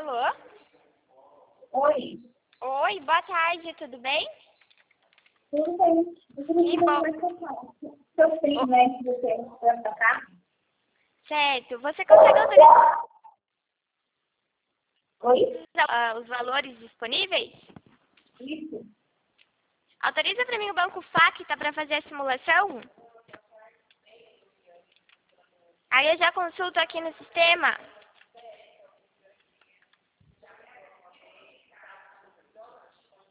Alô? Oi, Oi, boa tarde, tudo bem? tudo bem? Eu queria Que bom. saber como é que eu faço. Seu filho, né, que você vai pra cá? Certo. Você consegue autorizar Oi? os valores disponíveis? Isso? Autoriza para mim o Banco Facta para fazer a simulação? Aí eu já consulto aqui no sistema.